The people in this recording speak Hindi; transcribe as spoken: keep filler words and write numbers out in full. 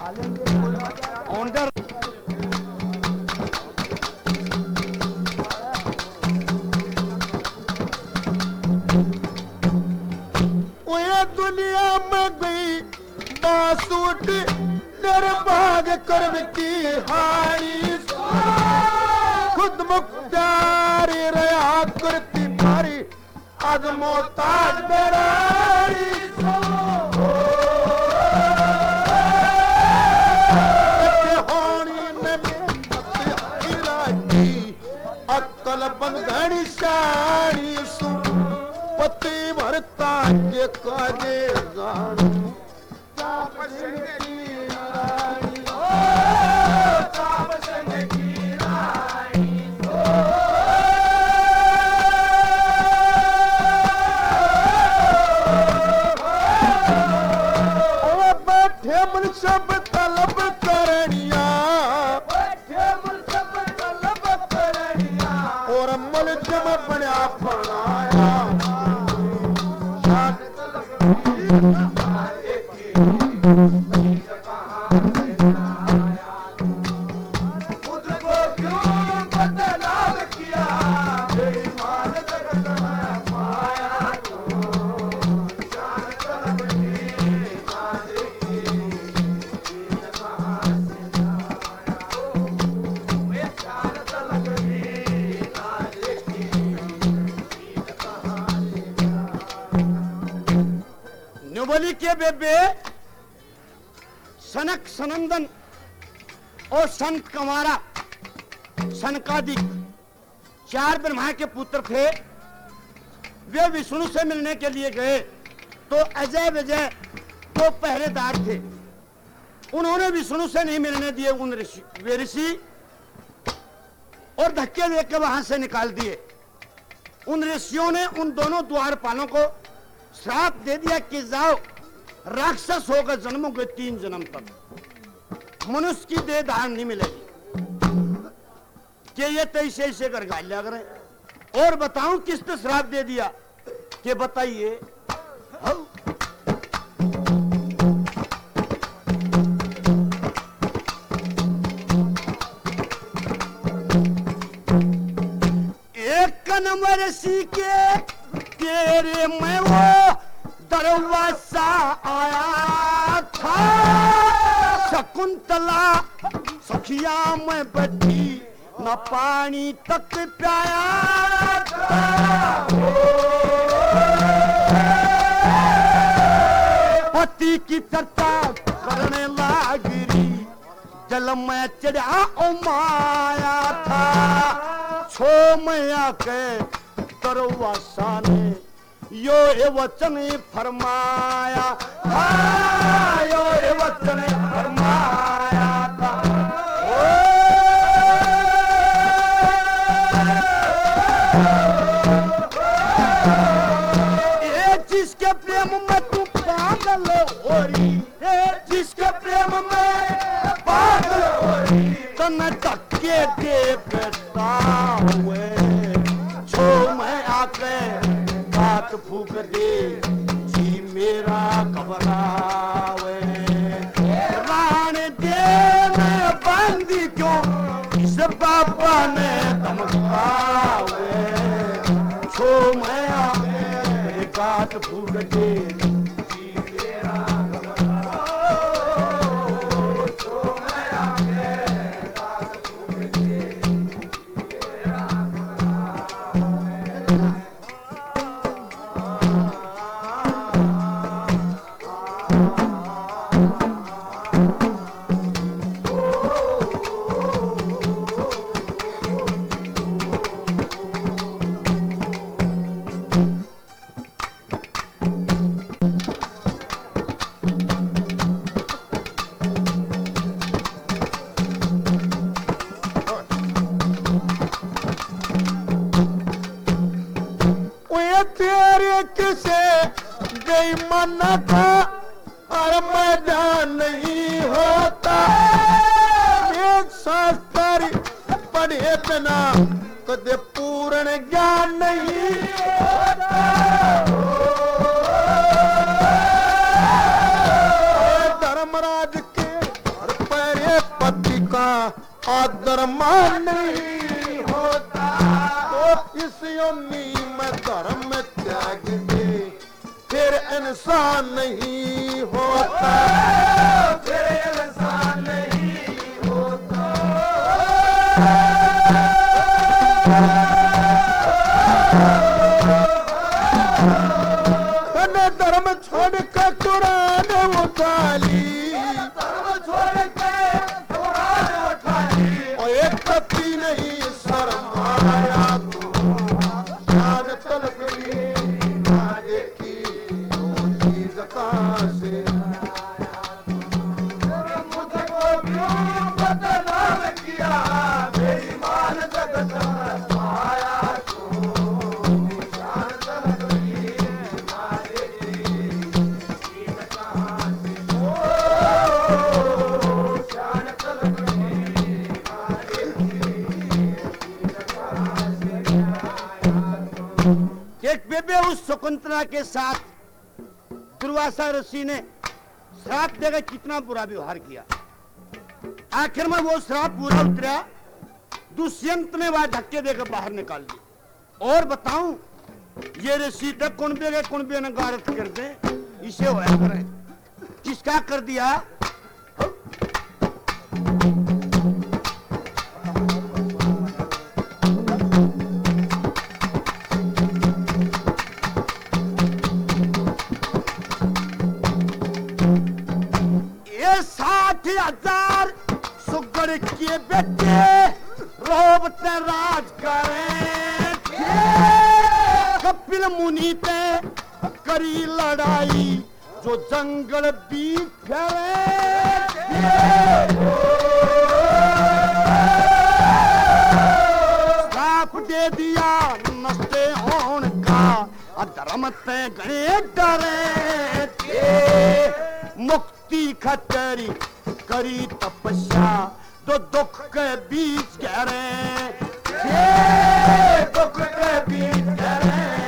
ऑनर दुनिया में गई बासूट निर्भाग कर्म की हारी खुद मुख्तारी रहा करती मारी आज मोहताज बेरारी होनी ने अक्कल बंधनी सारी सु पति भरता के काजे गानू चाप संग की रानी ओ चाप संग की रानी ओ बैठे मन सब तलब करनिया बैठे मन सब तलब करनिया और मल जब बना बनाया बोली के बेबे सनक सनंदन और संत कंवारा सनकादिक चार ब्रह्मा के पुत्र थे। वे विष्णु से मिलने के लिए गए तो अजय विजय तो पहरेदार थे। उन्होंने विष्णु से नहीं मिलने दिए उन ऋषि वे ऋषि और धक्के देकर वहां से निकाल दिए। उन ऋषियों ने उन दोनों द्वारपालों को श्राप दे दिया कि जाओ राक्षस होकर जन्मोगे तीन जन्म तक मनुष्य की देह धारण नहीं मिलेगी। कि ये तो ऐसे ऐसे कर गालियां करें और बताऊं किसने श्राप दे दिया कि बताइए। एक नंबर सी के तेरे में वो दरवाजा आया था शकुंतला सखिया में बैठी न पानी तक प्याया था। पति की चर्चा करने लागिरी जल में चढ़ा ओ माया था। छो मैया के दरवाजा ने यो ए वचन फरमाया था यो ए वचन फरमाया था। ये जिसके प्रेम में तू पागल हो रही है जिसके प्रेम में पागल हो रही तो न धक्के दे बेटा हुए छो मैं आके बात फूक दे जी मेरा घबरावे रान दे में बंदी क्यों इस बाबा ने धमकावे छो मैं आके बात फूक दे जी मेरा घबरावे छो मैं आके बात फूक दे मेरा किसे गई मन था और मैदान नहीं होता एक शास्त्र पढ़े बिना कदे पूर्ण ज्ञान नहीं होता। धर्मराज के जाति का आदर मान नहीं होता, तो इस योनि में धर्म त्याग दे फिर इंसान नहीं होता, फिर इंसान नहीं होता। मैंने धर्म छोड़ कर कुरान उठा ली, धर्म छोड़ के कुरान उठा ली, और एक कपी नहीं शर्माया तू, शान तलब ली आगे की वो चीज कहाँ से मुझको क्यों बदनाम किया, मेरी मान जगत में पाया तू, शान तलब ली आगे की चीज कहाँ से, ओ शान तलब ली आगे की चीज कहाँ से आया तू। एक बेबे उस शकुंतला के साथ दुर्वासा ऋषि ने श्राप देकर कितना बुरा व्यवहार किया। आखिर में वो श्राप पूरा उतरा, दुष्यंत ने वह धक्के देकर बाहर निकाल दी। और बताऊं, ये ऋषि तक कुंबे के कुंबे ने गारत कर दे, इसे होया करे। किसका कर दिया? साठ हजार सुगड़ के बेटे रोब ते राज करें, कपिल मुनि ते करी लड़ाई जो जंगल बीच फैले, श्राप दे दिया नष्टे होने का, अधर्म ते गणे डरे थे, मुक्ति खतरी करी तपस्या तो दुख के बीच कह रहे, दुख के बीच कह रहे